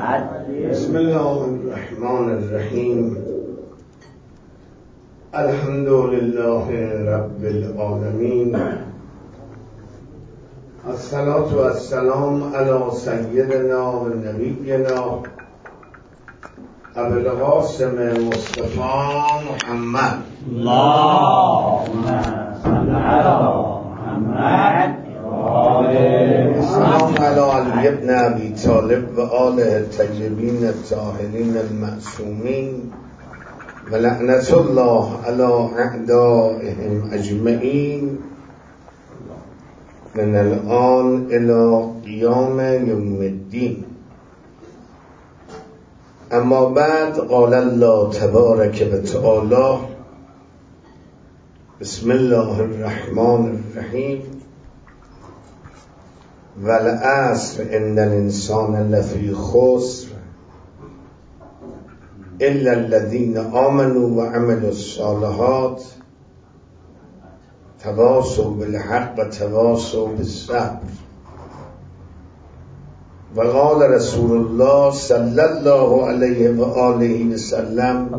بسم الله الرحمن الرحیم. الحمد لله رب العالمین. الصلاة و السلام علی سیدنا و نبینا ابو القاسم مصطفی محمد. اللهم صل علی محمد السلام علی علی ابن ابی طالب و آله الطیبین الطاهرین المعصومین و لعنت الله علی اعدائهم اجمعین من الان الى قیام یوم الدین. اما بعد، قال الله تبارک و تعالی: بسم الله الرحمن الرحیم. والعصر ان الانسان لفی خسر الا الذین آمنوا وعملوا الصالحات تواصوا بالحق و تواصوا بالصبر. و قال رسول الله صلی الله علیه و آله و سلم: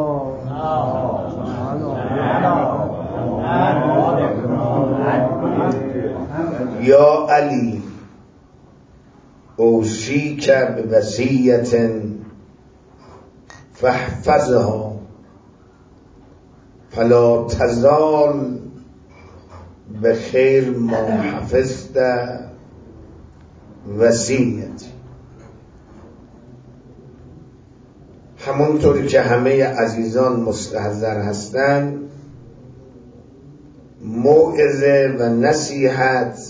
یا علی اوصیک بوصیة فاحفظها فلا تزال بخیر ما حفظت وصیتی. همونطوری که همه عزیزان مستحضر هستند، موعظه و نصیحت،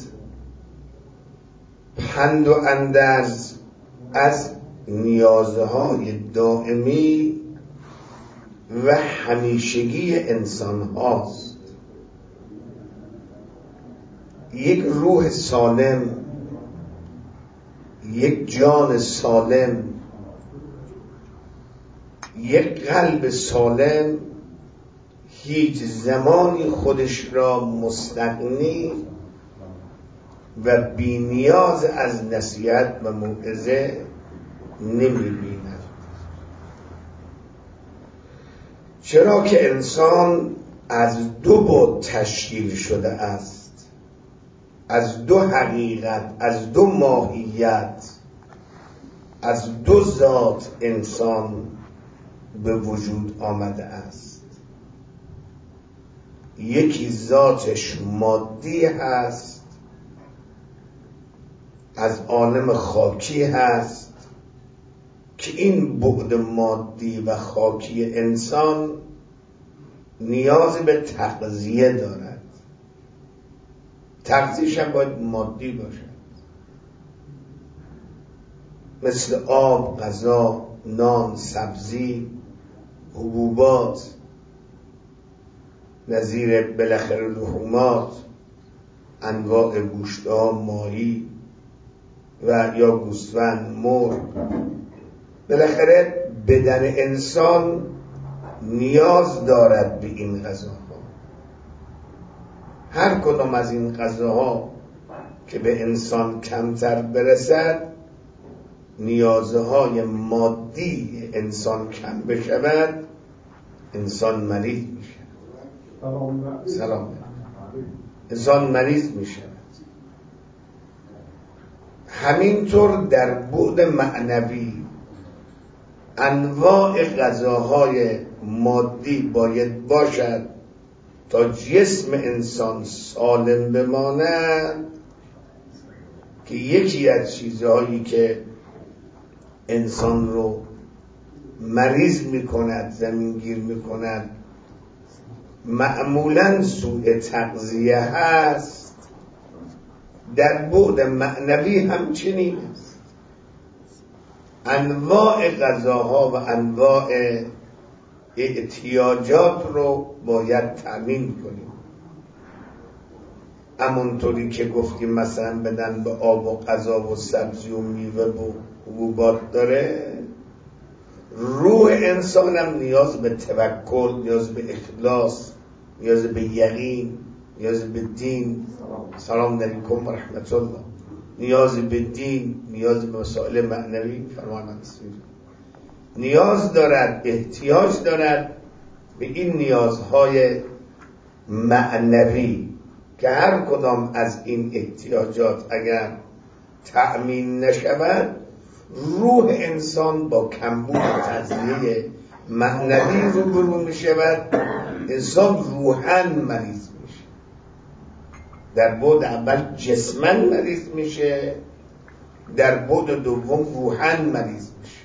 پند و اندرز از نیازهای دائمی و همیشگی انسان هاست. یک روح سالم، یک جان سالم، یک قلب سالم هیچ زمانی خودش را مستغنی و بی نیاز از نصیحت و موعظه نمی بیند. چرا که انسان از دو بعد تشکیل شده است، از دو حقیقت، از دو ماهیت، از دو ذات انسان به وجود آمده است. یکی ذاتش مادی هست، از عالم خاکی هست که این بعد مادی و خاکی انسان نیاز به تغذیه دارد. تغذیه‌ش هم باید مادی باشد، مثل آب، غذا، نان، سبزی، حبوبات، نظیر بالاخره لحومات، انواع گوشت‌ها، ماهی و یا گوسفند، مرغ. بالاخره بدن انسان نیاز دارد به این غذاها. هر کدام از این غذاها که به انسان کمتر برسد، نیازهای مادی انسان کم بشود، انسان مریض میشه. سلام. انسان مریض میشه. همینطور در بعد معنوی انواع غذاهای مادی باید باشد تا جسم انسان سالم بماند، که یکی از چیزهایی که انسان رو مریض میکند، زمینگیر میکند، معمولاً سوء تغذیه هست. در بعد معنوی همچنین است. انواع غذاها و انواع احتیاجات رو باید تأمین کنیم. همونطوری که گفتیم مثلا بدن به آب و غذا و سبزی و میوه و حبوبات داره، روح انسان هم نیاز به توکل، نیاز به اخلاص، نیاز به یقین، نیاز به دین. سلام علیکم و رحمت الله. نیاز به دین، نیاز به مسائل معنوی، فرمان نیاز دارد، احتیاج دارد به این نیازهای معنوی که هر کدام از این احتیاجات اگر تأمین نشود، روح انسان با کمبود تغذیه معنوی روبرو می شود. انسان روحاً مریض میشه. در بعد اول جسماً مریض میشه، در بعد دوم روحاً مریض میشه.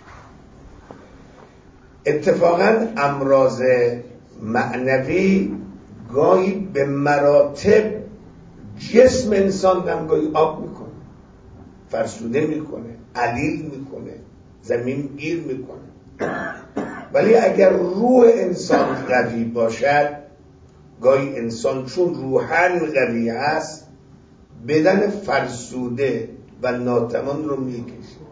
اتفاقاً امراض معنوی گاهی به مراتب جسم انسان هم گاهی آب میکنه، فرسوده میکنه، علیل میکنه، زمین گیر میکنه. ولی اگر روح انسان قوی باشد، گاهی انسان چون روحاً قوی هست بدن فرسوده و ناتوان رو میکشه.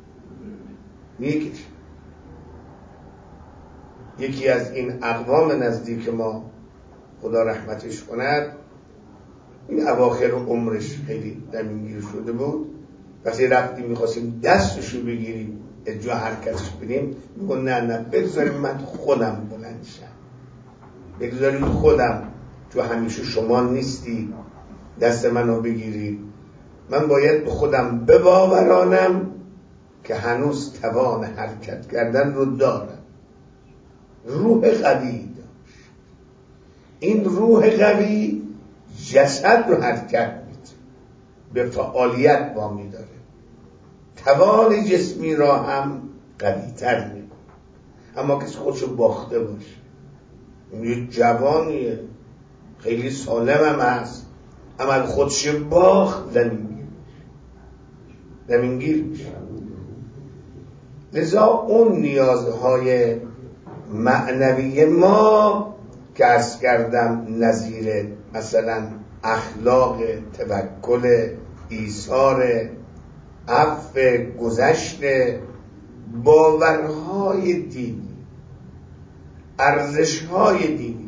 یکی از این اقوام نزدیک ما، خدا رحمتش کند، این اواخر عمرش خیلی زمینگیر شده بود. وقتی رفتیم میخواستیم دستشو بگیریم اجا حرکتش بدیم، میگن نه بگذاریم من خودم بلند شم، بگذاریم خودم، تو همیشه شما نیستی دست منو بگیرید، من باید به خودم بباورانم که هنوز توان حرکت کردن رو دارم. روح قوی داشت. این روح قوی جسد رو حرکت میده، به فعالیت وامی داره، توان جسمی را هم قوی تر میکنه. اما کسی خودشو باخته باشه، یه جوانیه خیلی سالم هم هست، اما خودش باخت زمینگیر میشه. لذا اون نیازهای معنوی ما که عرض کردم نظیر مثلا اخلاق، توکل، ایثار، عفو، گذشت، باورهای دینی، ارزشهای دینی.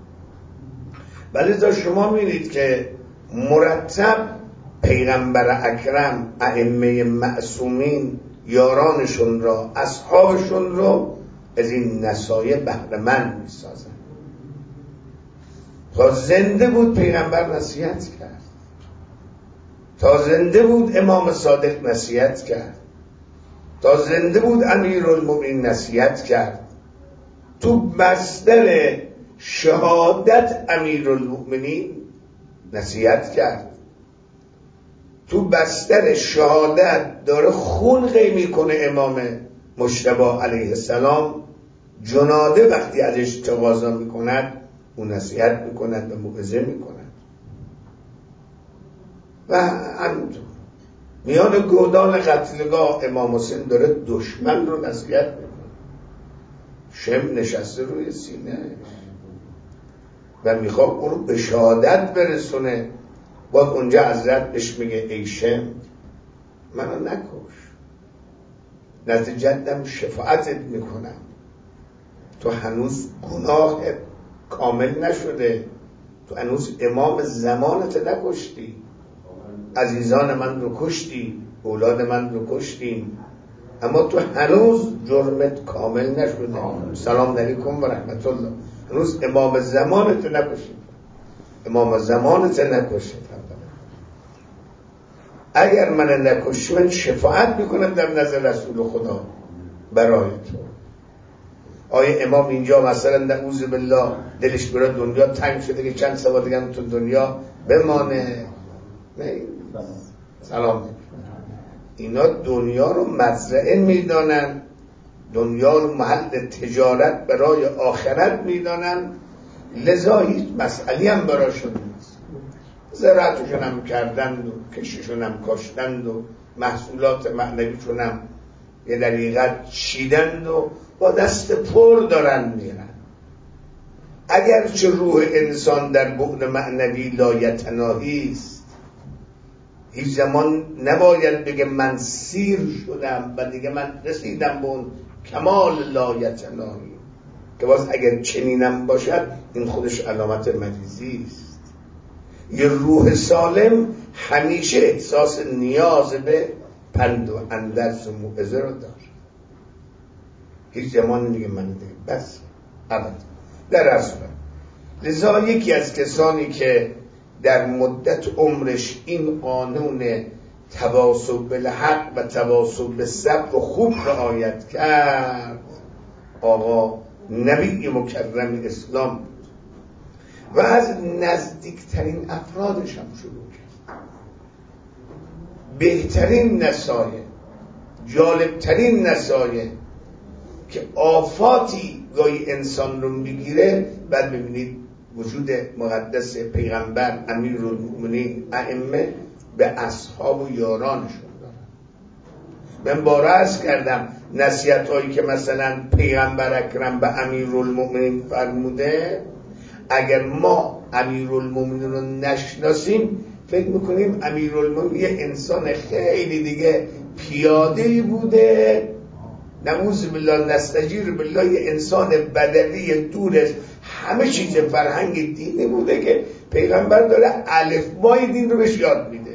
ولی شما می‌بینید که مرتب پیغمبر اکرم، ائمه معصومین، یارانشون را، اصحابشون را از این نصایح بهره‌مند می‌سازند. تا زنده بود پیغمبر نصیحت کرد، تا زنده بود امام صادق نصیحت کرد، تا زنده بود امیرالمومنین نصیحت کرد. تو بستر شهادت امیرالمومنین نصیحت کرد. تو بستر شهادت داره خون قی میکنه امام مجتبی علیه السلام، جناده وقتی ازش تقاضا میکند اون نصیحت میکند و موعظه میکند. و همینطور میان گودان قتلگاه امام حسین داره دشمن رو نصیحت میکنه، شم نشسته روی سینه و میخواد اون رو به شهادت برسونه. باز اونجا حضرت بهش میگه ای شم منو نکش، نزد جدم شفاعتت میکنم، تو هنوز گناهت کامل نشده، تو هنوز امام زمانت نکشتی، عزیزان من رو کشتی، اولاد من رو کشتیم، اما تو هنوز جرمت کامل نشده. سلام علیکم و رحمت الله. هنوز امام زمانت نکشید، امام زمانت نکشید. اگر من نکشی من شفاعت میکنم در نظر رسول خدا برای تو. آیا امام اینجا مثلا نعوذ بالله دلش برای دنیا تنگ شده که چند سال دیگه تو دنیا بمانه؟ نه. سلام. اینا دنیا رو مزرعه میدانن، دنیا رو محل تجارت برای آخرت میدانن، لذا هیچ مسئله هم براشون نیست. زراعتشون هم کردند و کششون هم کاشتند و محصولات معنویشون هم یه دقیقت چیدند و با دست پر دارن میرن. اگرچه روح انسان در بعد معنوی لایتناهی است، هیچ زمان نباید بگه من سیر شدم و دیگه من رسیدم به اون کمال لایتناهی، که باز اگر چنینم باشد این خودش علامت مریضی است. یه روح سالم همیشه احساس نیاز به پند و اندرس و موعظه رو داره. هیچ زمانی میگه من دیگه بس ابدا در اصل. لذا یکی از کسانی که در مدت عمرش این قانون تواصل بالحق و تواصل بالصبر و خوب رعایت کرد آقا نبی مکرم اسلام بود و از نزدیکترین افرادش هم شروع کرد. بهترین نصایح، جالبترین نصایح که آفاتی گاهی انسان رو میگیره، بعد ببینید وجود مقدس پیغمبر امیرالمومنین ائمه به اصحاب و یارانشون دارن. من باره عرض کردم نصیحت هایی که مثلا پیغمبر اکرم به امیرالمومنین فرموده، اگر ما امیرالمومنین رو نشناسیم فکر میکنیم امیرالمومنین یه انسان خیلی دیگه پیاده‌ای بوده، نعوذ بالله نستجیر بالله، یه انسان بدوی دور همه چیز فرهنگ دینی بوده که پیغمبر داره الفبای دین رو بهش یاد میده.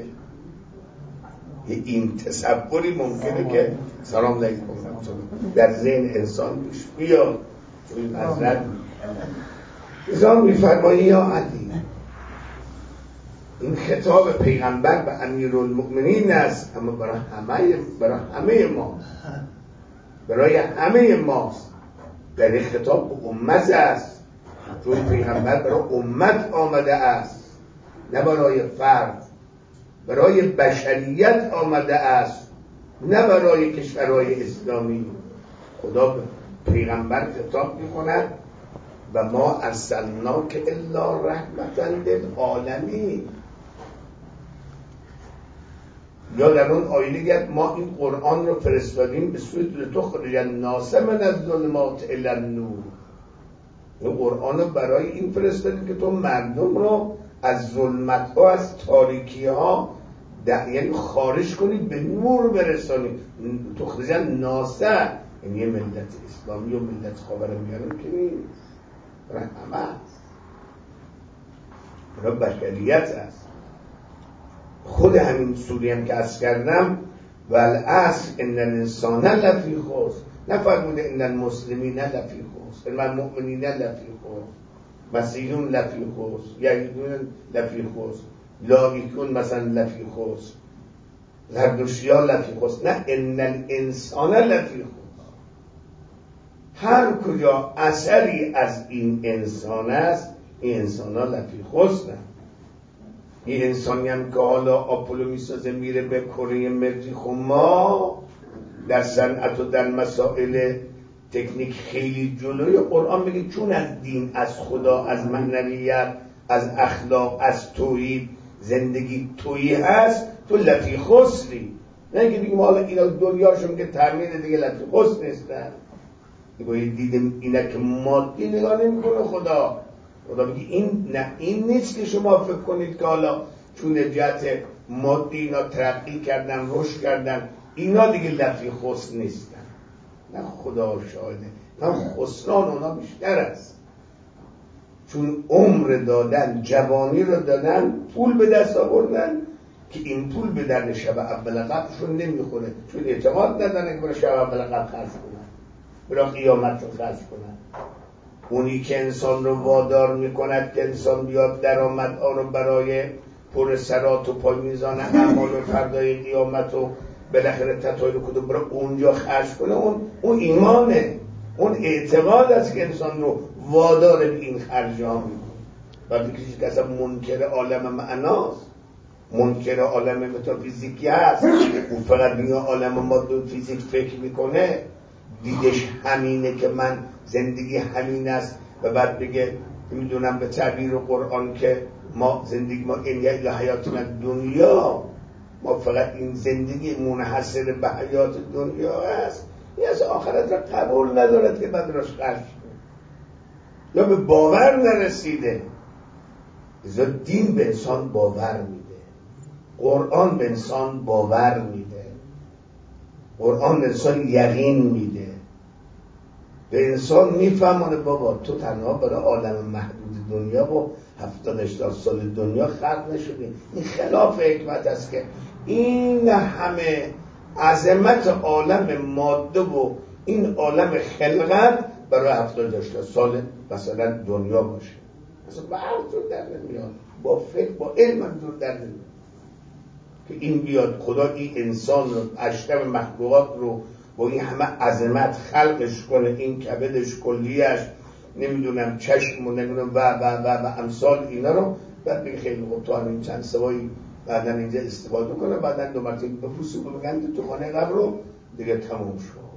این تصوری ممکنه که سلام علیکم در ذهن انسان پیش بیاد. این حضرت ازان میفرمایی یا علی، این خطاب پیغمبر به امیرالمؤمنین است، اما برای همه ما، برای همه ماست. در این خطاب به امت است، چون پیغمبر برای امت آمده است، نه برای فرد، برای بشریت آمده است، نه برای کشورهای اسلامی. خدا به پیغمبر خطاب می‌کند و ما ارسلناک الا رحمتا للعالمین. یا در اون آیه میگه ما این قرآن رو فرستادیم به سوی لتخرج الناس من الظلمات الی النور. این قرآن رو برای این فرستادیم که تو مردم رو از ظلمت ها، از تاریکی ها یعنی خارج کنی، به نور برسانی. تخرج الناس یعنی یه ملت اسلامی و ملت خاورمیانه که نیست، برای همه است، برای بشریت است. خود همین سوری هم که عرض کردم والعصر ان الانسان لفی خسر، نفرموده ان المسلمین لفی خسر، ان المؤمنین لفی خسر، مسیحیون لفی خسر، یهودیون لفی خسر، لاویکون مثلا لفی خسر، زردشتیان لفی خسر. نه، ان الانسان لفی خسر. هر کجا اثری از این انسان است، این انسان ها لفی خسر. این انسانی هم که حالا آپولو میسازه میره به کره مریخ و ما در صنعت و در مسائل تکنیک خیلی جلوی. قرآن میگه چون از دین، از خدا، از معنویت، از اخلاق، از توحید زندگی تویی هست، تو لفی خسری. نه که بگیم حالا اینا دنیاشون که تعمیر دیگه لفی خسر نیستن. باید دیدم اینا که مادی نگاه نمیکنه خدا میگه این نه، این نیست که شما فکر کنید که حالا چون جهت مادی اینا ترقی کردن، رشد کردن، اینا دیگه لفی خسر نیستن. نه، خدا شاهده، نه، خسران اونا بیشتر است، چون عمر دادن، جوانی رو دادن، پول به دست آوردن که این پول به در شب اول قبرشون نمیخوره، چون اعتماد ندارن که برای شب اول قبر خرج کنن، برای قیامت رو خرج کنن. اونی که انسان رو وادار میکند که انسان بیاد درآمدها رو برای پر سرات و پای میزان اعمال و فردای قیامت و بالاخره تطایل کدوم برای اونجا خرج کنه، اون ایمانه، اون اعتقاد است که انسان رو وادار به این خرج ها میکنه. وقتی کسی که اصلا منکر عالم معناست، منکر عالم متافیزیکی هست، اون فقط میگه عالم ماده و فیزیک فکر میکنه، دیدش همینه که من زندگی همین است، و بعد بگه میدونم به تعبیر قرآن که ما زندگی ما این حیاتنا دنیا، ما فقط این زندگی منحصر به حیات دنیا است، این از آخرت را قبول ندارد که بعد راش خرج کنه، یا به باور نرسیده. ازا دین به انسان باور میده، قرآن به انسان باور میده، قرآن به انسان یقین میده، به انسان میفهمونه بابا تو تنها برای عالم محدود دنیا و 70-80 سال دنیا خلق نشدیم. این خلاف حکمت است که این همه عظمت عالم ماده و این عالم خلقت برای 70-80 سال مثلا دنیا باشه. اصلا با هر جور در نمیاد، با فکر با علم هم جور در نمیاد که این بیاد خدا این انسان رو، اشرف مخلوقات رو با این همه عظمت خلقش کنه، این کبدش، کلیهش، نمیدونم چشم و نمیدونم و امثال اینا رو، بعد بگه خیلی خوب تو همین چند سوایی بعدا اینجا استفاده کنه، بعدا 2 مرتبه بپوسه و بگند تو خانه قبر رو دیگه تموم شد.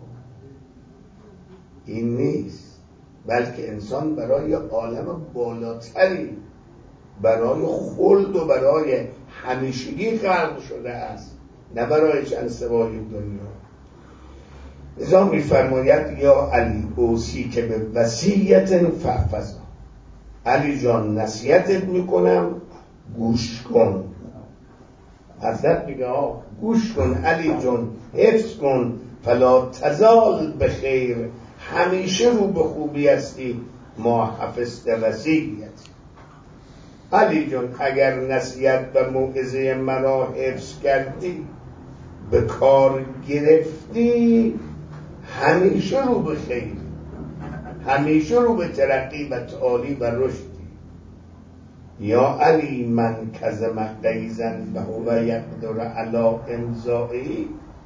این نیست، بلکه انسان برای عالم بالاتری، برای خلد و برای همیشگی خلق شده است، نه برای چند سوایی دنیا. لذا می‌فرماید یا علی اوصی که به وصیت فحفظ، علی جان نصیحتت میکنم گوش کن. حضرت میگه گوش کن علی جان، حفظ کن، فلا تزال بخیر، همیشه رو به خوبی هستی، ما حفظت وصیت. علی جان اگر نصیحت و موعظه مرا حفظ کردی، به کار گرفتی، همیشه رو به خیر، همیشه رو به ترقی و تعالی و رشدی. یا علی من کظم غیظا فهو یقدر علی امضائه،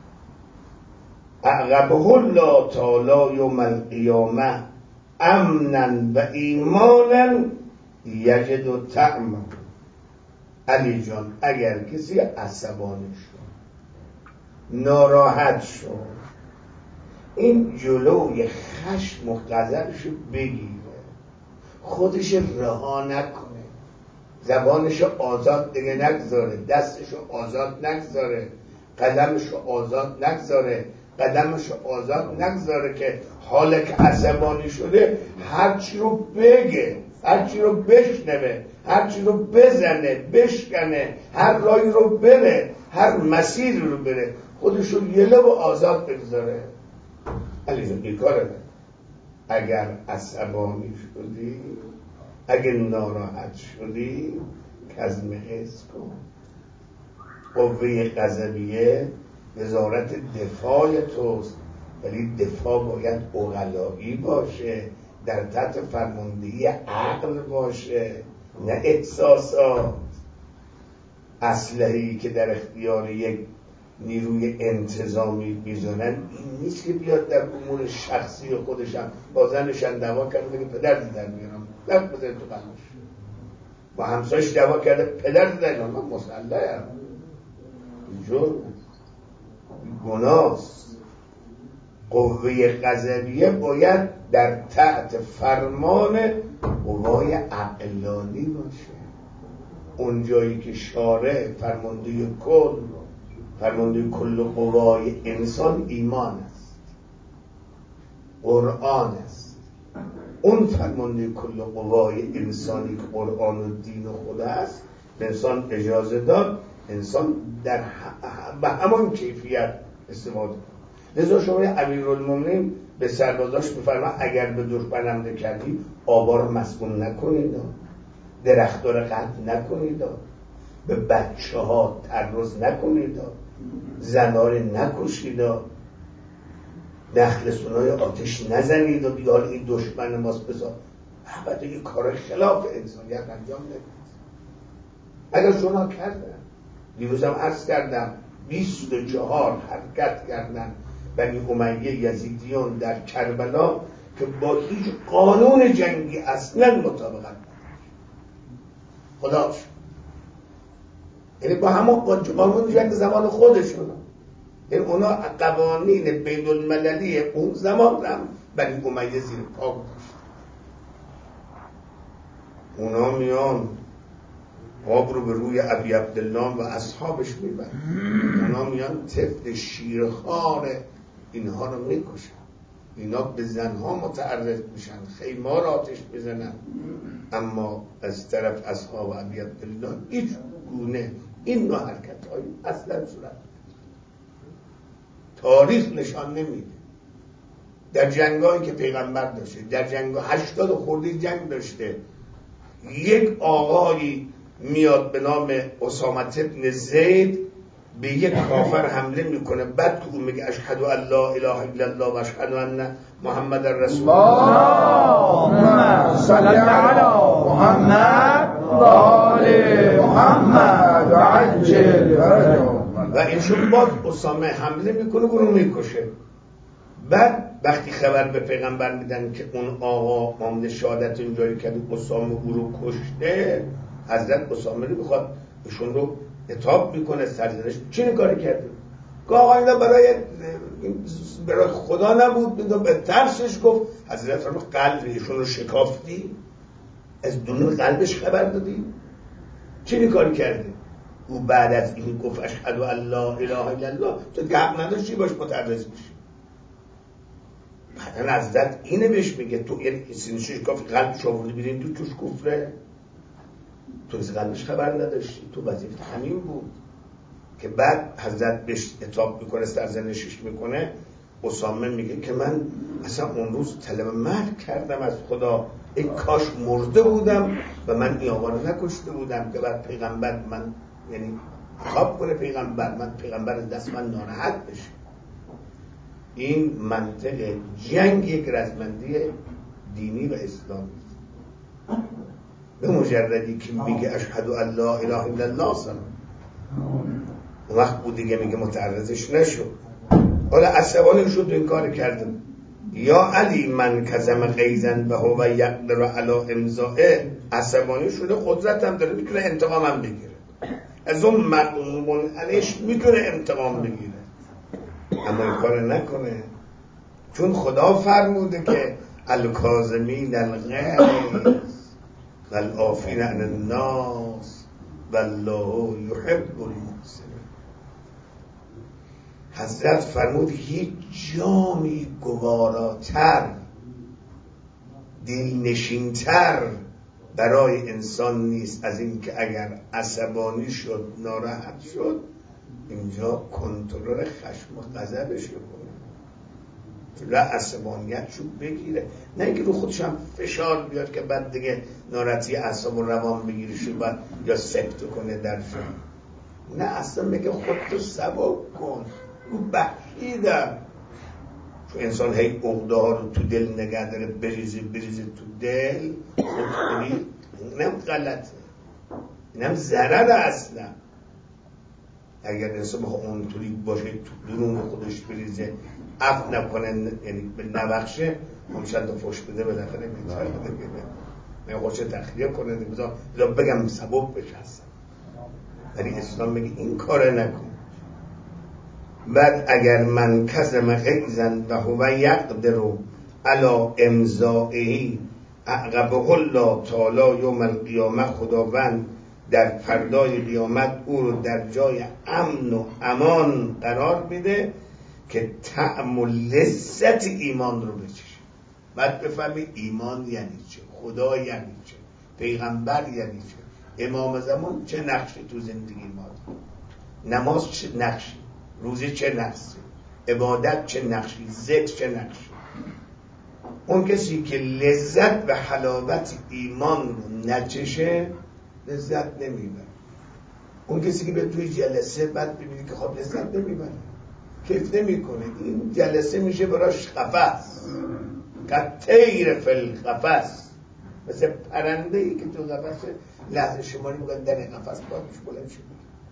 اعقبه الله تعالی یوم القیامه امنا و ایمانا یجد طعمه. علی جان اگر کسی عصبانی شد، ناراحت شد، این جلوی خشم و غضبشو بگیره، خودش رها نکنه، زبانشو آزاد دیگه نگذاره، دستشو آزاد نگذاره، قدمشو آزاد نگذاره، قدمشو آزاد نگذاره که حالا که عصبانی شده هرچی رو بگه، هرچی رو بشنوه، هرچی رو بزنه، بشکنه، هر راهی رو بره، هر مسیری رو بره، خودشو یه لب آزاد بگذاره. علی بیکاره. اگر عصبانی شدی، اگر ناراحت شدی، کظم غیظ کن. قوه غضبیه وزارت دفاع توست، ولی دفاع باید عقلایی باشه، در تحت فرماندهی عقل باشه، نه احساسات. اسلحه‌ای که در اختیار یک نیروی انتظامی میذارن این نیست که بیاد در امور شخصی خودشم با زنشم دعوا کرده که پدر در میارم در بزنید تو قلبش، با همسایش دعوا کرده پدر در من مسلحم، جرم، گناست. قوه غضبیه باید در تحت فرمان قوای عقلانی باشه. اون جایی که شارع فرمانده کل، فرمانده کل قوای انسان ایمان است، قرآن است. اون فرمانده کل قوای انسانی که قرآن و دین و خدا است به انسان اجازه داد انسان در به همان کیفیت استفاده کنه. لذا شما امیرالمومنین به سربازاش میفرماید اگر به دشمن حمله کردی آبا رو مسموم نکنید، درخت‌ها رو قطع نکنید، به بچه ها تعرض نکنید، زنها رو نکشید، نخلستونای آتش نزنید و بیال این دشمن ماست بذار. البته این کار خلاف انسانیت انجام ندید. اگر شما کردن، دیروزم عرض کردم 24 حرکت کردن بنی امیه یزیدیون در کربلا که با هیچ قانون جنگی اصلا مطابقت نداشت. خداش یعنی با همون قانون جنگ زمان خودشون، یعنی اونا قوانین بین المللی اون زمان هم بنی امیه زیر پا گذاشت. اونا میان آب رو به روی ابی عبدالله و اصحابش میبرن، اونا میان طفل شیرخوار اینها رو میکشن، اینا به زنها متعرض میشن، خیمه را آتش میزنن، اما از طرف اصحاب ابی عبدالله هیچ گونه این نوع حرکت های اصلا صورت تاریخ نشان نمیده. در جنگایی که پیغمبر داشته، در جنگ 80 خورده جنگ داشته، یک آقایی میاد به نام اسامه بن زید به یک کافر حمله میکنه، بعد که اون میگه اشهد ان لا اله الا الله و اشهد ان محمد رسول الله، اللهم صل علی محمد و آل محمد و عجل فرجهم، و اینشون باز اسامه حمله میکنه او رو میکشه. بعد وقتی خبر به پیغمبر میدن که اون آقا مامد شهادت اینجوری کرده اسامه او رو کشته، حضرت اسامه رو بخواد ایشون رو عتاب میکنه، سرزنش. چی کاری کرده؟ که آقا اینا برای خدا نبود، به ترسش گفت. حضرت فرمود قلب ایشون رو شکافتی؟ از درون قلبش خبر دادی؟ چی کاری کرده؟ او بعد از این گفت اشهد ان لا اله الا الله، تو گپ نداشتی باش متعرض بشی. بعدا حضرت اینه بهش میگه تو یعنی سینشش کافی قلبش آورده بیرین تو توش کفره، تو از قلبش خبر نداشتی، تو وظیفت همین بود. که بعد حضرت بهش عتاب میکنه، سرزنشش میکنه. اسامه میگه که من اصلا اون روز طلب مرگ کردم از خدا، ای کاش مرده بودم و من این آقا رو نکشته بودم که بعد پیغمبر من یعنی خواب کنه پیغمبر، من پیغمبر دست من ناراحت بشه. این منطق جنگ یک رزمندی دینی و اسلامی، به مجردی که میگه اشهد ان لا اله الا الله سلام، اون وقت بود دیگه میگه متعرضش نشو. حالا عصبانی شد این کار کردم. یا علی من کظم غیظا و هو یقدر علی امضائه، عصبانی شده، قدرت هم داره، میتونه انتقام هم بگیره از اون مغضوب علیش، میتونه انتقام بگیره، اما این کار نکنه، چون خدا فرموده که الکاظمین الغیظ والعافین عن الناس والله یحب المحسنین. حضرت فرمود هیچ جامی گواراتر، دلنشینتر برای انسان نیست از این که اگر عصبانی شد، ناراحت شد، اینجا کنترل خشم و غضبش رو کنه، جلوی عصبانیت رو بگیره، نه اینکه رو خودش هم فشار بیاد که بعد دیگه ناراحتی اعصاب و روان بگیره شد بعد یا سکت کنه در جا. نه، اصلا میگه خودتو سبک کن، رو بخشیدم. چون انسان هی عقده ها رو تو دل نگه داره، بریزه تو دل، اینم غلطه، اینم ضرر اصلا. اگر انسان بخواه اونطوری باشه تو درون خودش بریزه، عفو نکنه، یعنی به نبخشه، همشن تا فوش بده بالاخره میتره من خوشه تخلیه کنه، بذار بگم سبب بشه اصلا. ولی اسلام میگه این کار نکن. بعد اگر من کظم غیظا و هو یقدر علی امضائه اعقبه الله تعالی یوم القیامه، خداوند در فردای قیامت او رو در جای امن و امان قرار میده که طعم و لذت ایمان رو بچشه. بعد بفهمی ایمان یعنی چه، خدا یعنی چه، پیغمبر یعنی چه، امام زمان چه نقشی تو زندگی ما، نماز چه نقشی، روزه چه نقشی، عبادت چه نقشی، ذکر چه نقشی. اون کسی که لذت و حلاوت ایمان رو نچشه لذت نمیبره. اون کسی که به توی جلسه بعد ببینی که خب لذت نمیبره، کیف نمیکنه، این جلسه میشه براش قفس، کطیر فی القفس، مثل پرنده ای که تو قفس لحظه شماری میگن در قفس باید میشه بلند شد.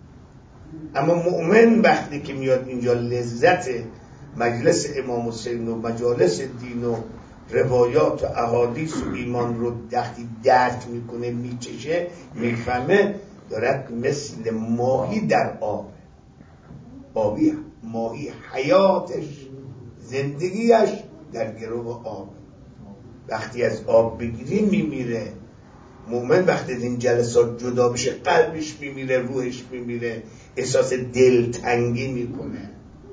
اما مؤمن وقتی که میاد اینجا لذت مجلس امام حسین و مجالس دین و روایات و احادیث و ایمان رو وقتی درک میکنه، میچشه، میفهمه، دارد مثل ماهی در آب، آبی ماهی حیاتش، زندگیش در گرو آب، وقتی از آب بگیری میمیره. مومن وقتی از این جلسات جدا بشه قلبش میمیره، روحش میمیره، احساس دلتنگی میکنه،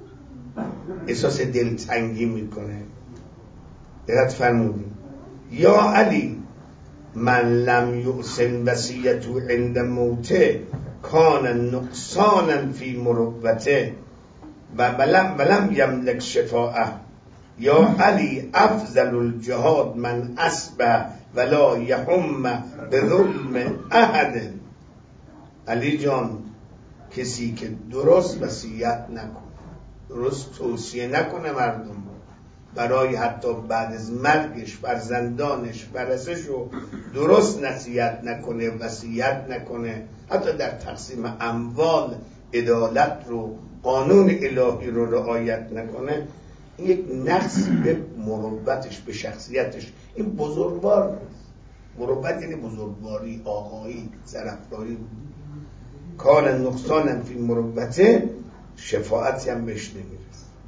احساس دلتنگی میکنه. دقت فرمودیم. یا علی من لم یحسن وصیته عند موته کان نقصانا فی مروته و ولم یملک شفاعه. یا علی افضل الجهاد من اسبه ولا یهم به ظلم احد. علی جان کسی که درست وصیت نکنه، درست توصیه نکنه مردم برای حتی بعد از مرگش فرزندانش ورثش رو درست نصیحت نکنه، وصیت نکنه، حتی در تقسیم اموال عدالت رو، قانون الهی رو رعایت نکنه، این یک نقصی به مروتش، به شخصیتش. این بزرگوار نیست. مروت یعنی بزرگواری، آقایی، طرفداری. کار نقصان فی مروته، شفاعتی هم بهش نمیرسه،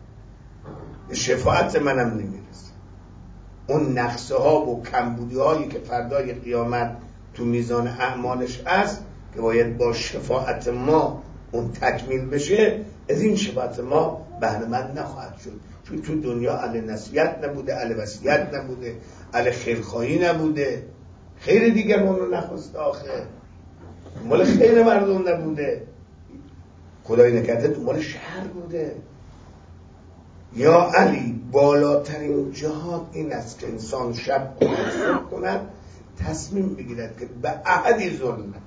شفاعت منم نمیرسه. اون نقصه ها و کمبودی هایی که فردای قیامت تو میزان اعمالش هست که باید با شفاعت ما اون تکمیل بشه، از این شفاعت ما بهره مند نخواهد شد، چون تو دنیا اهل نصیحت نبوده، اهل وصیت نبوده، اهل خیرخواهی نبوده، خیر دیگران رو نخواسته، آخه مال خیر مردم نبوده، خدای نکرده تو مال شهر بوده. یا علی بالاترین جهاد این است که انسان شب کند تصمیم بگیرد که به احدی ظلم نکند،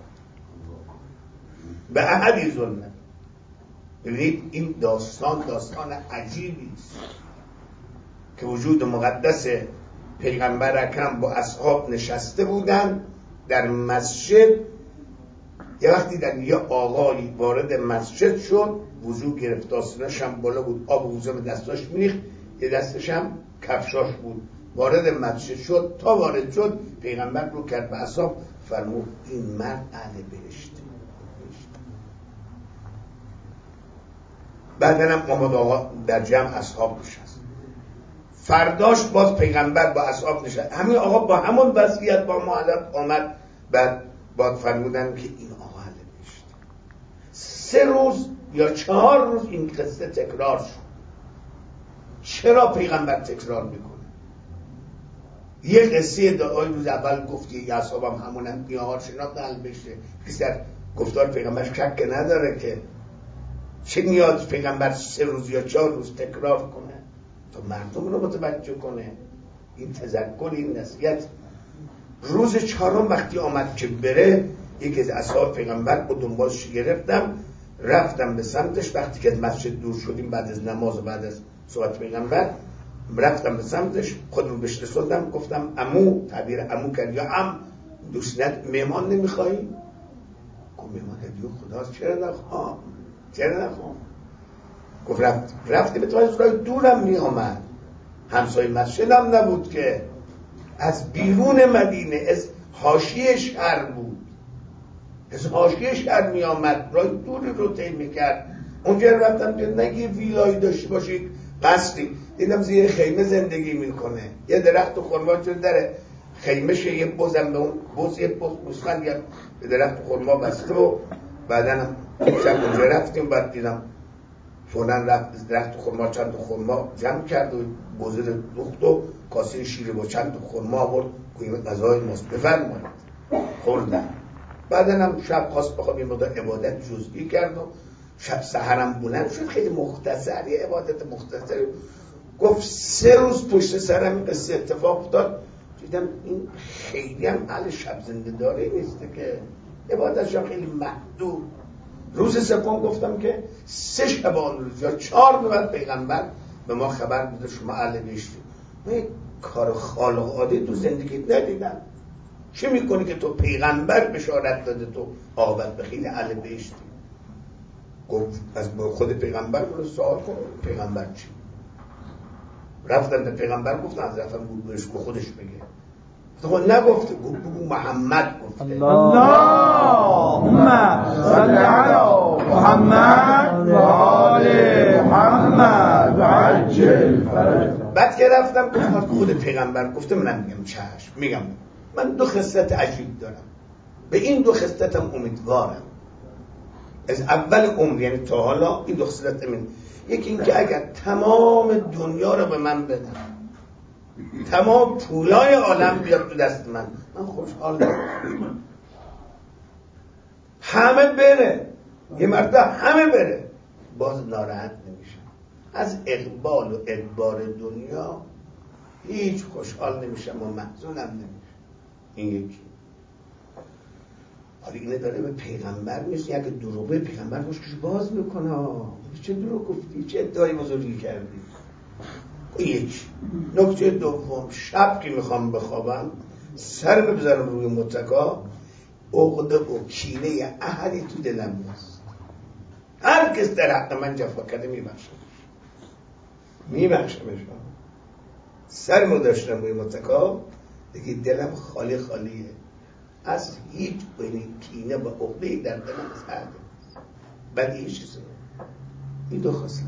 به احدی ظلم نکند. ببینید این داستان عجیبی است که وجود مقدس پیغمبر اکرم با اصحاب نشسته بودن در مسجد. یه وقتی در یه آقایی وارد مسجد شد، وضو گرفت، آستینش هم بالا بود، آب وضو به دستاش میریخت، یه دستش هم کفشاش بود، وارد مسجد شد. تا وارد شد پیغمبر رو کرد به اصحاب، فرمود این مرد اهل بهشت. بعدن هم آمد آقا در جمع اصحاب نشست. فرداش باز پیغمبر با اصحاب نشست، همین آقا با همون وضعیت با ما آمد. بعد باید فرمودن که این آقا اهل بهشت. 3 روز یا 4 روز این قصه تکرار شد. چرا پیغمبر تکرار میکنه؟ یه قصه دعای روز اول گفتی، یه اصحابم همونم نیاهار شناخت اهل بهشته، کسی در گفتار پیغمبر شک نداره که چه نیاز پیغمبر 3 روز یا 4 روز تکرار کنه تا مردم رو متوجه کنه. این تذکر، این نصیحت. روز 4 وقتی آمد که بره، یکی از اصحاب پیغمبر رو دنبالش گرفتم، رفتم به سمتش. وقتی که از مسجد دور شدیم بعد از نماز و بعد از صحبت پیغمبر، رفتم به سمتش، خود رو بهش رسوندم، گفتم عمو، تعبیر عمو کرد، یا عم دوستت مهمان نمیخوایی؟ گفت مهمان هدیه خداست، چرا نخوام؟ گفت رفتی به تو از راه دورم می آمد، همسایه مسجدم نبود که، از بیرون مدینه، از حاشیه شهر بود، از حاشیه شهر می آمد، راه دوری رو طی میکرد. اونجا رفتم که نگی ویلایی داشته باشی، قصری، دیدم زیر خیمه زندگی میکنه، یه درخت خرما چون در خیمهشه، یه بزم به اون بز، یه بزموسفند به درخت خرما بسته. و بعدن شب اونجا رفتیم، بعد دیدم فوراً رفت درخت خرما چند خرما جمع کرد و بزر دوخت و کاسه شیر با چند خرما آورد، که غذای ماست، بفرمایید. خوردم. بعدن هم شب خواست بخواب یه مقدار عبادت جزئی کرد و شب سحرم بلند شد، خیلی مختصر، یه عبادت مختصری. گفت 3 روز پشت سرم این قصه اتفاق افتاد. دیدم این خیلی هم اهل شب زنده داری نیسته که عبادتش خیلی محدود. روز سوم گفتم که 3 شبان روز یا 4 بعد پیغمبر به ما خبر میده شما اهل بهشتی. من کار خالق عادی تو زندگیت ندیدم. چه میکنی که تو پیغمبر بشارت داده تو عاقبت به خیلی اهل بهشتی؟ گفت از خود پیغمبر برو سوال کن پیغمبر چی؟ رفتم به پیغمبر گفتم حضرتم بود بهش که خودش بگه. تو نگفته، گفت بگو محمد گفته. اللهم صل علی محمد و آل محمد و عجل فرجهم. بعد که رفتم گفتم خود پیغمبر گفته، منم میگم چشم. میگم من 2 خصلت عجیب دارم، به این 2 خصلتم امیدوارم از اول عمر، یعنی تا حالا این 2 خصلت من. یکی این که اگر تمام دنیا رو به من بدن، تمام پولای عالم بیاد تو دست من خوشحال نمیشم. همه بره، یه مرتبه همه بره، باز ناراحت نمیشم. از اقبال و ادبار دنیا هیچ خوشحال نمیشم و محزونم نمیشم. این یکی. حالا اینه داره به پیغمبر میشه، اگه دروغه پیغمبر مشکش باز میکنه. چه دروغ گفتی؟ چه ادعای بزرگی کردی؟ یک. نکته دوم، شب که میخوام بخوابم سر بذارم روی متکا، عقده و کینه احدی تو دلم نیست. هر کس در حق من جفا کرده میبخشمش. سر رو داشتم روی متکا، دیگه دلم خالی خالیه، از هیچ کینه و عقده در دلم زده. بعد این چیزه، این دو خصلت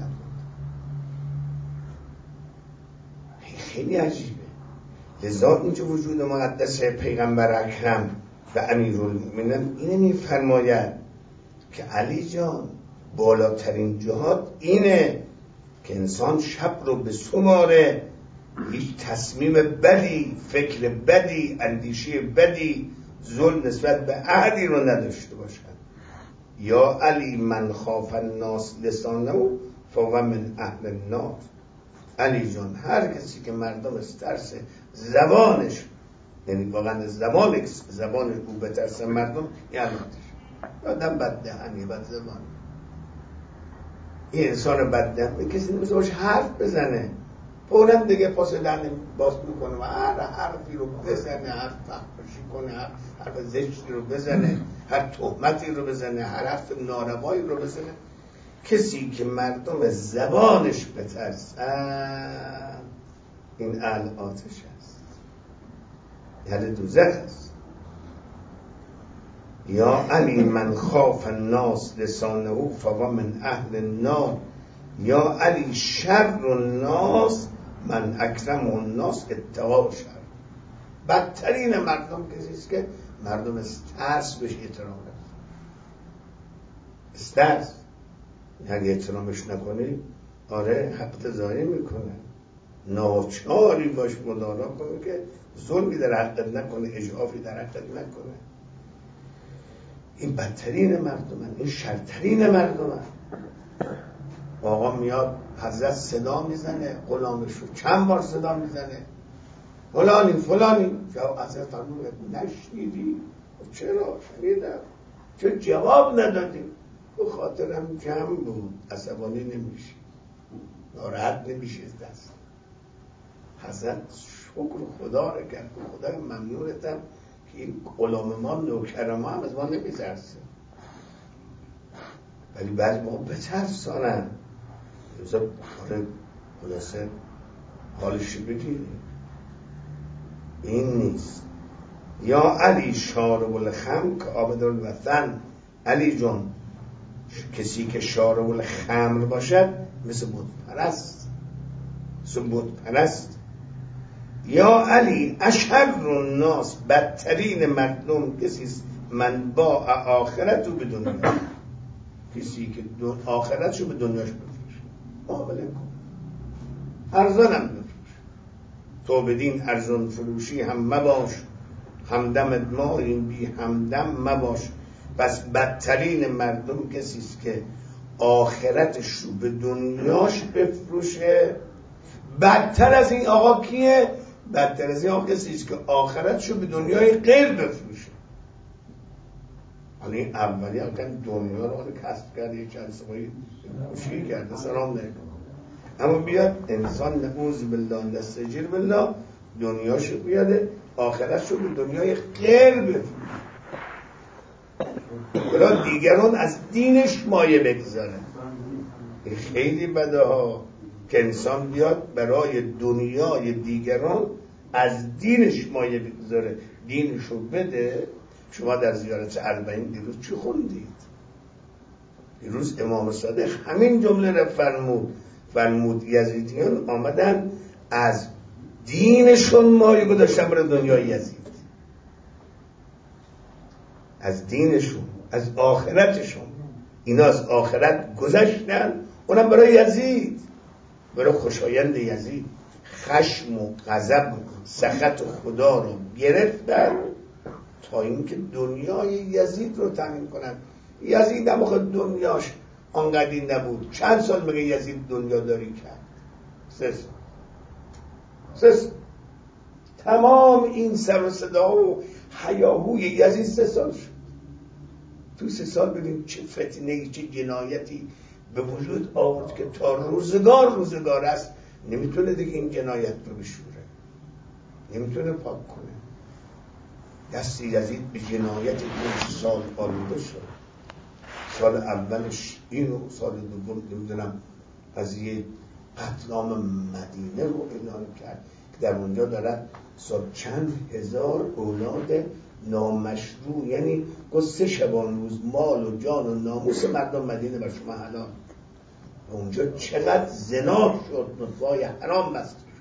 خیلی عجیبه. لذا اینجا وجود مقدس پیغمبر اکرم و امیرالمومنین اینه میفرماید که علی جان بالاترین جهاد اینه که انسان شب رو به سماره، هیچ تصمیم بدی، فکر بدی، اندیشه بدی، ظلم نسبت به احدی رو نداشته باشد. یا علی من خاف الناس لسانه فهو من اهل النار. علی جان هر کسی که مردم از ترس زبانش، یعنی واقعا زبانش او به ترس مردم، یعنی آدم بددهنی، بد زبان، این انسان بددهن کسی نمیشه باش حرف بزنه، فوراً دیگه پاس دهن باز میکنه و هر حرفی رو بزنه، هر فحشی کنه، هر حرف زشتی رو بزنه، هر تهمتی رو بزنه، هر حرف ناروایی رو بزنه. کسی که مردم زبانش بترسن این اهل آتش است، اهل دوزخ است. یا علی من خاف الناس لسانه فهو من اهل النار. یا علی شر الناس من اکرم الناس اتقا شر. بدترین مردم کسی است که مردم از ترس بهش احترام کنند. استرس اگه احترامش نکنی، آره حق ضایع میکنه، ناچاری باش مدارا کنه که ظلمی در حقت نکنه، اجعافی در حقت نکنه. این بدترین مردمن، این شرترین مردمن. آقا میاد حضرت صدا میزنه غلامش رو، چند بار صدا میزنه فلانی جواب حضرت فرمود نشنیدی؟ چرا؟ شنیدم. چرا جواب ندادی؟ به خاطرم جمع بود، عصبانی نمیشه، ناراحت نمیشه دست. حضرت شکر خدا رو کرد، خدا ممنونتم که این غلام ما نوکر ما هم از ما نمیترسه، ولی بعد ما بترسانن. خلاصه حالشی بگیریم، این نیست. یا علی شارب الخمر که عابد الوطن. علی جان کسی که شارب الخمر باشد مثل بت پرست. یا علی اشر الناس بدترین مردم کسی است من با آخرت رو به دنیا، کسی که آخرتشو به دنیاش بفروشه، معامله کن، ارزانم بفروش. تو بدین ارزان فروشی هم مباش، همدم ما این بی همدم مباش. پس بدترین مردم کسی است که آخرتش رو به دنیاش بفروشه. بدتر از این آقا کیه؟ بدتر از این آقا کسی است که آخرتش رو به دنیای غیر بفروشه. حالا این اولی هم که دنیا رو کسب کرده، یک چند سبایی خوشی کرده، سلام نکنه، اما بیاد انسان نعوذ بالله نستجیر بالله دنیاشو بیاده آخرتشو به دنیای غیر بفروشه، برای دیگران از دینش مایه بگذاره. این خیلی بده ها که انسان بیاد برای دنیای دیگران از دینش مایه بگذاره، دینشو بده. شما در زیارت اربعین دیروز چی خوندید؟ دیروز امام صادق همین جمله را فرمود یزیدیان آمدن از دینشون مایه گذاشتن برای دنیای یزید، از دینشون، از آخرتشون. اینا از آخرت گذشتن، اونم برای یزید، برای خوشایند یزید. خشم و غضب و سخط خدا رو گرفتن تا اینکه دنیای یزید رو تامین کنن. یزید هم خود دنیاش آنقدی نبود. چند سال میگه یزید دنیا داری کرد؟ 3 سال. تمام این سر و صدا و هیاهوی یزید 3 سال شد. تو 3 سال ببین چه فتنه‌ای، چه جنایتی به وجود آورد که تا روزگار است نمیتونه دیگه این جنایت رو بشوره، نمیتونه پاک کنه. دست یزید به جنایت 2 سال آلوده شد. سال اولش اینو، سال دوم نمیدونم قضیه قتلام مدینه رو اعلام کرد که در اونجا دارد چند هزار اولاد نامشروع، یعنی گفت 3 شبانروز مال و جان و ناموس مردم مدینه بر شما حلال. اونجا چقدر زنا شد، نطفه‌های حرام بسته شد.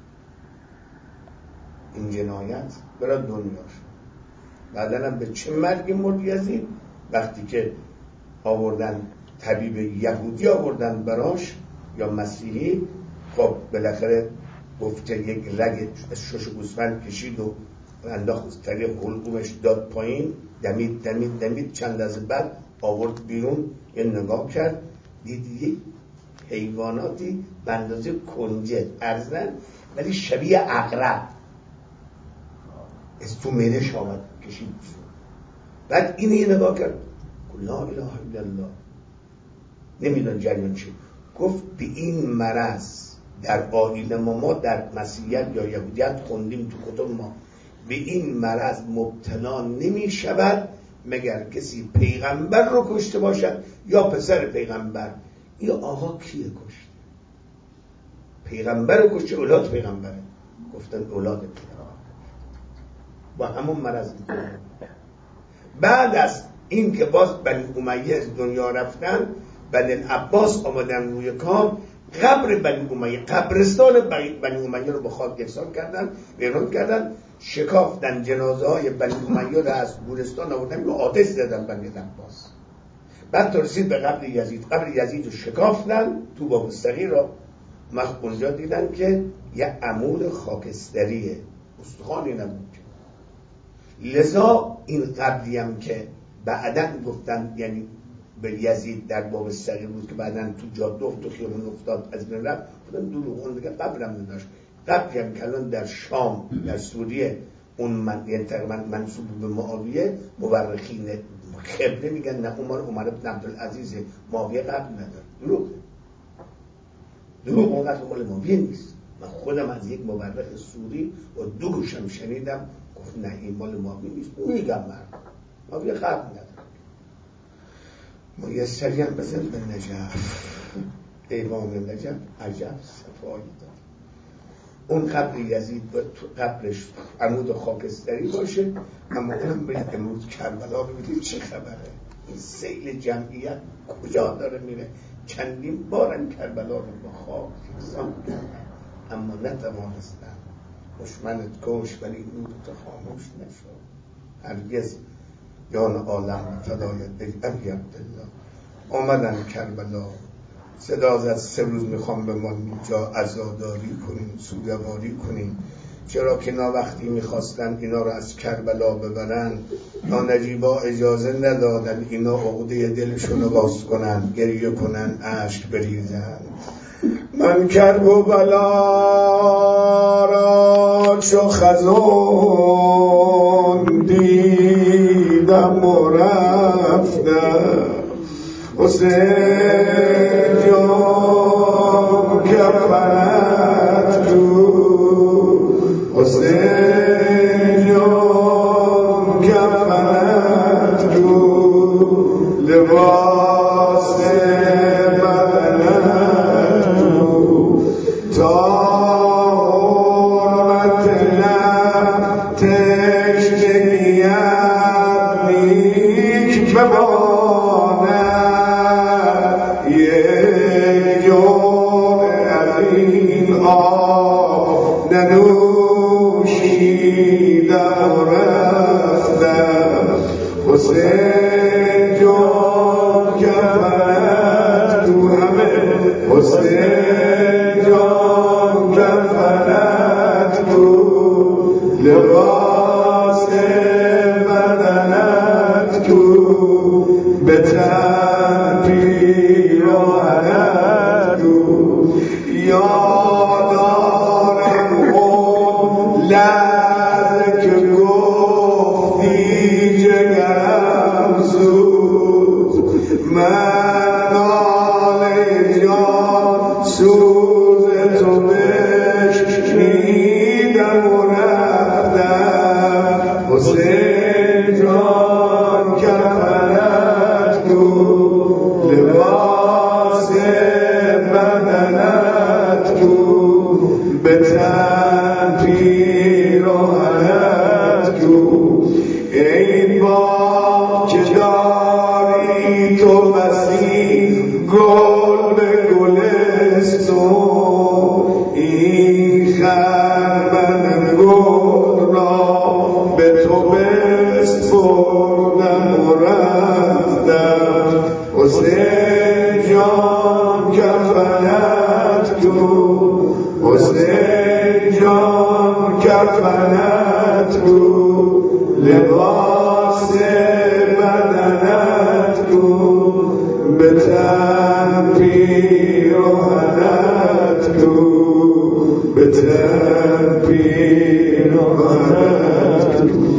این جنایت برای دنیا شد. بعدن هم به چه مرگی مرد یزید؟ وقتی که آوردن طبیب یهودی آوردن براش یا مسیحی، خب بالاخره گفت که یک رگ شش گوسفند کشید و انداخت طریق حلقومش داد پایین، دمید چند لحظه بعد آورد بیرون، یه نگاه کرد دید حیواناتی به اندازه کنجد ارزن ولی شبیه عقرب از تو معده‌اش آمد کشید. بعد این یه نگاه کرد، لا اله الا الله، نمیدون جریان چی. گفت به این مرض در آیین ما در مسیحیت یا یهودیت خوندیم تو کتب ما، به این مرض مبتلا نمی شود مگر کسی پیغمبر رو کشته باشد یا پسر پیغمبر. این آقا کیه کشته؟ پیغمبر رو کشته، اولاد پیغمبره. گفتن اولاد پیغمبر با همون مرض میکنه. بعد از این که باز بنی امیه از دنیا رفتن، بنی العباس آمدن روی کار، قبر بنی امیه، قبرستان بنی امیه رو با خاک یکسان کردن، ویران کردن، شکافتن جنازه های بنی امیه رو از گورستان آوردن رو آتش زدن بنی العباس. بعد تا رسید به قبر یزید، قبر یزید رو شکافتن، تو باب الصغیر رو اونجا دیدن که یه عمود خاکستریه، استخوانی نبود. لذا این قبری هم که بعدن گفتن یعنی به یزید در باب الصغیر بود که بعدن تو جاده و تو خیابون افتاد از بین رفت، بودن دروغ، اون دیگه قبرم نداشت. قبری هم که الان در شام در سوریه اون یعنی تقریبا منسوب به معاویه، مورخین خبره میگن نه عمر بن عبدالعزیز، معاویه قبر نداره. دروغ اونقدر مال معاویه نیست. من خودم از یک مورخ سوری و 2 گوشم شنیدم گفت نه این مال معاویه نیست. میگم من معاویه قبر نداره. میسری هم بزن به نجف، امام نجف عجب صفایی داره. اون قبر یزید باید تو قبرش عمود خاکستری باشه، اما اونم برید امروز کربلا ببینید چه خبره. این سیل جمعیت کجا داره میره. چندین بارم کربلا رو با خاک یکسان کردن اما نتوانستن. دشمنت کش ولی نورت خاموش نشد. هرگز جان عالم فدایت ای ابی عبدالله. آمدن کربلا، صدا زد 3 روز میخوام به ما اینجا عزاداری کنین، سوگواری کنین. چرا که اینا وقتی میخواستن اینا رو از کربلا ببرن، تا نجیبا اجازه ندادن اینا عقده دلشون رو باز کنن، گریه کنن، اشک بریزن. من کرب و بلا را چو خزان دیدم و رفتم، حسین جان کفنت تو، حسین جان کفنت تو، لباس بدنت تو، تا حرمت لب تشنگیت نیک بماند. ننوشیدم و رفتم، حسین جان کفنت تو، همه حسین جان کفنت تو، لباس بدنت تو، به تن پیراهنت تو. یادارم اون لحظه که گفتی کفنت کو لباس بدنت کو به تن پیراهنت کو به تن پیراهنت